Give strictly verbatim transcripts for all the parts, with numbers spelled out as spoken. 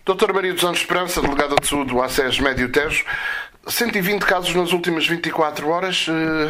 doutora Maria dos Anjos Esperança, delegada de saúde do A C E S Médio Tejo, cento e vinte casos nas últimas vinte e quatro horas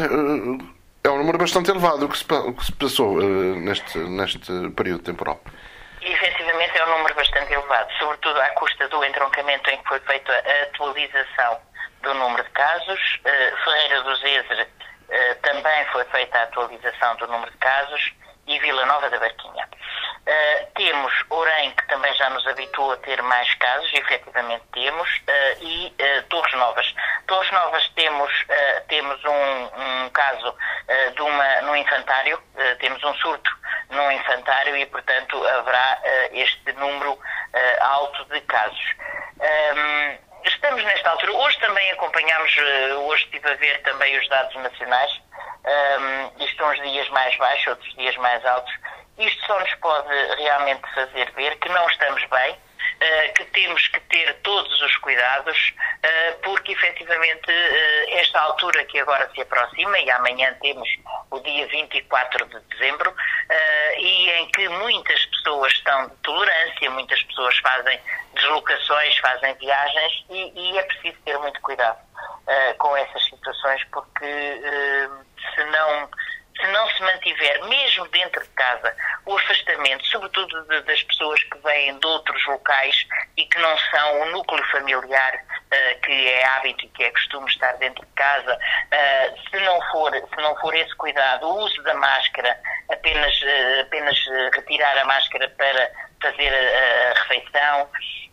é um número bastante elevado. O que se, o que se passou neste, neste período temporal? E, efetivamente, é um número bastante elevado, sobretudo à custa do entroncamento em que foi feita a atualização do número de casos. Ferreira do Zezer também foi feita a atualização do número de casos e Vila Nova da Barquinha. Uh, temos Orem, que também já nos habituou a ter mais casos, e efetivamente temos, uh, e uh, Torres Novas. Torres Novas temos, uh, temos um, um caso uh, de uma, no infantário, uh, temos um surto no infantário e, portanto, haverá uh, este número uh, alto de casos. Um, estamos nesta altura, hoje também acompanhamos, uh, hoje estive a ver também os dados nacionais. Um, isto uns dias mais baixos, outros dias mais altos. Isto só nos pode realmente fazer ver que não estamos bem, uh, que temos que ter todos os cuidados, uh, porque efetivamente uh, esta altura que agora se aproxima, e amanhã temos o dia vinte e quatro de dezembro, uh, e em que muitas pessoas estão de tolerância, muitas pessoas fazem deslocações, fazem viagens, e, e é preciso ter muito cuidado uh, com essas situações, porque uh, se não... se não se mantiver, mesmo dentro de casa, o afastamento, sobretudo de, das pessoas que vêm de outros locais e que não são o núcleo familiar, uh, que é hábito e que é costume estar dentro de casa, uh, se não for, se não for esse cuidado, o uso da máscara, apenas, uh, apenas uh, retirar a máscara para fazer a, a refeição,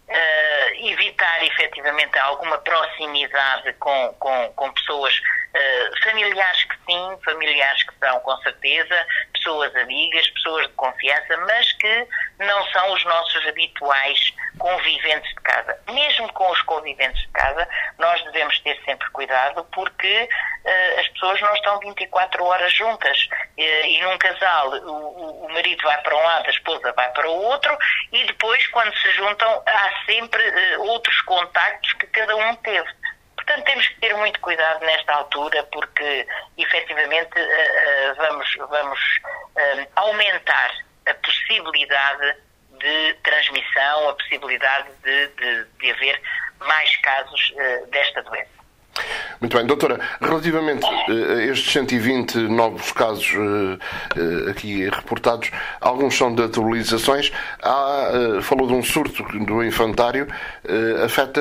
Uh, evitar efetivamente alguma proximidade com, com, com pessoas uh, familiares que sim, familiares que são com certeza, pessoas amigas, pessoas de confiança, mas que não são os nossos habituais conviventes de casa. Mesmo com os conviventes de casa, nós devemos ter sempre cuidado, porque uh, as pessoas não estão vinte e quatro horas juntas, uh, e num casal o, o marido vai para um lado, a esposa vai para o outro, e depois quando se juntam há sempre uh, outros contactos que cada um teve. Portanto, temos que ter muito cuidado nesta altura, porque efetivamente uh, uh, vamos, vamos uh, aumentar a possibilidade de transmissão, a possibilidade de, de, de haver mais casos uh, desta doença. Muito bem, doutora, relativamente a estes cento e vinte novos casos uh, uh, aqui reportados, alguns são de atualizações. Há, uh, falou de um surto do infantário, uh, afeta,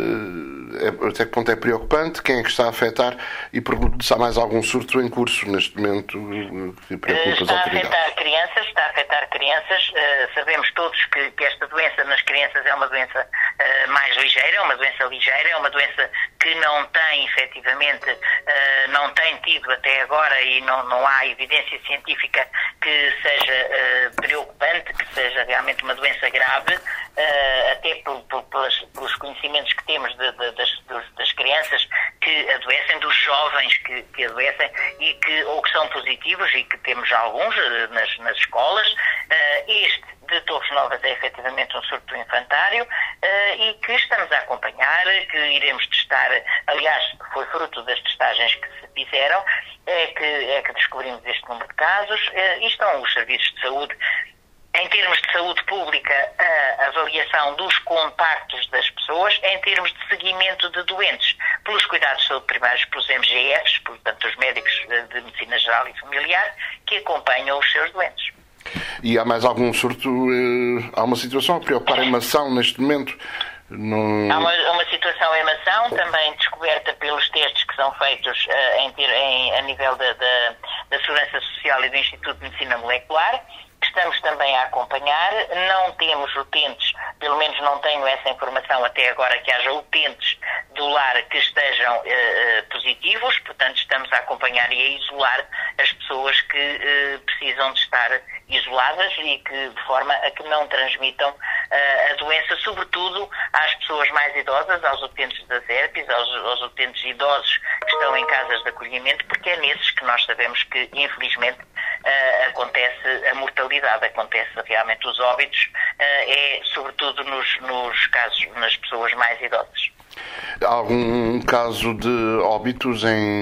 uh, até que ponto é preocupante, quem é que está a afetar, e pergunto se há mais algum surto em curso neste momento uh, que preocupa as autoridades. Está a afetar crianças, está a afetar crianças, uh, sabemos todos que, que esta doença nas crianças é uma doença uh, mais ligeira, é uma doença ligeira, é uma doença que não tem, efetivamente, uh, não tem tido até agora, e não, não há evidência científica que seja uh, preocupante, que seja realmente uma doença grave, uh, até por, por, pelas, pelos conhecimentos que temos de, de, das, das crianças que adoecem, dos jovens que, que adoecem, e que, ou que são positivos, e que temos alguns uh, nas, nas escolas. Uh, este de Torres Novas é efetivamente um surto infantário, uh, e que estamos a acompanhar, que iremos testar. Aliás, foi fruto das testagens que se fizeram, é que, é que descobrimos este número de casos, uh, e estão os serviços de saúde. Em termos de saúde pública, a avaliação dos contactos das pessoas, em termos de seguimento de doentes, pelos cuidados de saúde primários, pelos M G Fs, portanto os médicos de medicina geral e familiar, que acompanham os seus doentes. E há mais algum surto? Há uma situação a preocupar em Mação neste momento? No... Há uma, uma situação em Mação, também descoberta pelos testes que são feitos uh, em, em, a nível da, da, da Segurança Social e do Instituto de Medicina Molecular, que estamos também a acompanhar. Não temos utentes, pelo menos não tenho essa informação até agora, que haja utentes do lar que estejam uh, positivos, portanto estamos a acompanhar e a isolar as pessoas que uh, precisam de estar isoladas, e que de forma a que não transmitam uh, a doença, sobretudo às pessoas mais idosas, aos utentes das herpes, aos, aos utentes idosos que estão em casas de acolhimento, porque é nesses que nós sabemos que, infelizmente, uh, acontece a mortalidade, acontece realmente os óbitos, uh, é sobretudo nos, nos casos, nas pessoas mais idosas. Há algum caso de óbitos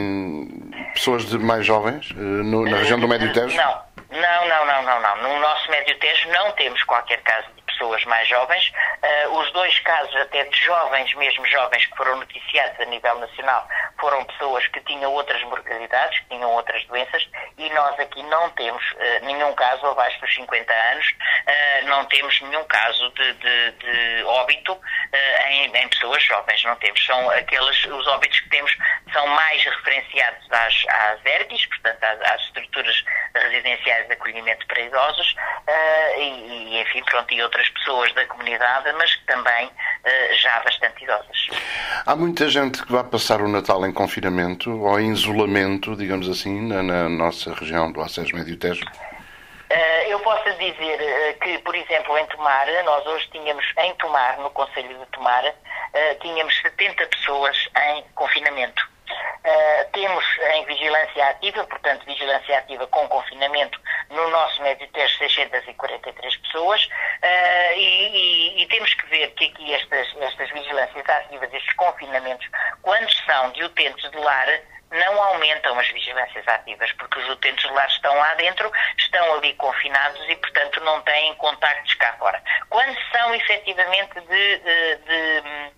em pessoas de mais jovens, na região do Médio Tejo? Não, não, não, não, não, não. No nosso Médio Tejo não temos qualquer caso de pessoas pessoas mais jovens. Uh, os dois casos até de jovens, mesmo jovens, que foram noticiados a nível nacional, foram pessoas que tinham outras mortalidades, que tinham outras doenças, e nós aqui não temos uh, nenhum caso abaixo dos cinquenta anos, uh, não temos nenhum caso de, de, de óbito uh, em, em pessoas jovens, não temos. São aqueles, os óbitos que temos são mais referenciados às, às E R Ps, portanto às, às estruturas residenciais de acolhimento para idosos, uh, e, e enfim, pronto, e outras pessoas da comunidade, mas que também uh, já bastante idosas. Há muita gente que vai passar o Natal em confinamento ou em isolamento, digamos assim, na, na nossa região do Acesso Médio Tejo? Uh, eu posso dizer uh, que, por exemplo, em Tomar, nós hoje tínhamos, em Tomar, no Concelho de Tomar, uh, tínhamos setenta pessoas em confinamento. Uh, temos em vigilância ativa, portanto, vigilância ativa com confinamento, no nosso Médio Tejo seiscentas e quarenta e três pessoas, uh, e, e, e temos que ver que aqui estas, estas vigilâncias ativas, estes confinamentos, quando são de utentes de lar, não aumentam as vigilâncias ativas, porque os utentes de lar estão lá dentro, estão ali confinados e, portanto, não têm contactos cá fora. Quando são, efetivamente, de, de, de,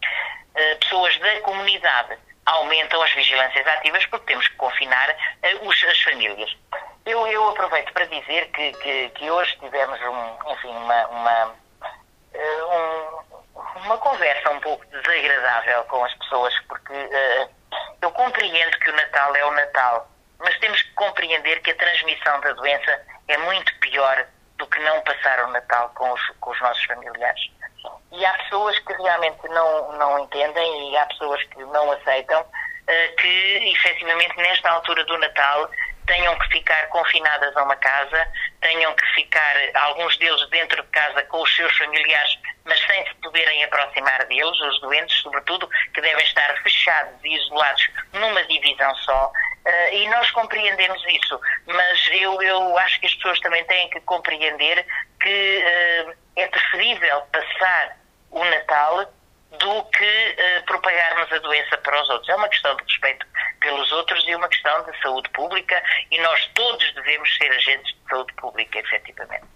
de pessoas da comunidade, aumentam as vigilâncias ativas porque temos que confinar uh, os, as famílias. Eu, eu aproveito para dizer que, que, que hoje tivemos um, enfim, uma, uma, uh, um, uma conversa um pouco desagradável com as pessoas, porque uh, eu compreendo que o Natal é o Natal, mas temos que compreender que a transmissão da doença é muito pior do que não passar o Natal com os, com os nossos familiares. E há pessoas que realmente não, não entendem e há pessoas que não aceitam uh, que, efetivamente, nesta altura do Natal, tenham que ficar confinadas a uma casa, tenham que ficar, alguns deles, dentro de casa com os seus familiares, mas sem se poderem aproximar deles, os doentes, sobretudo, que devem estar fechados e isolados numa divisão só. Uh, e nós compreendemos isso, mas eu, eu acho que as pessoas também têm que compreender que uh, é preferível passar o Natal do que uh, propagarmos a doença para os outros. É uma questão de respeito pelos outros e uma questão de saúde pública, e nós todos devemos ser agentes de saúde pública, efetivamente.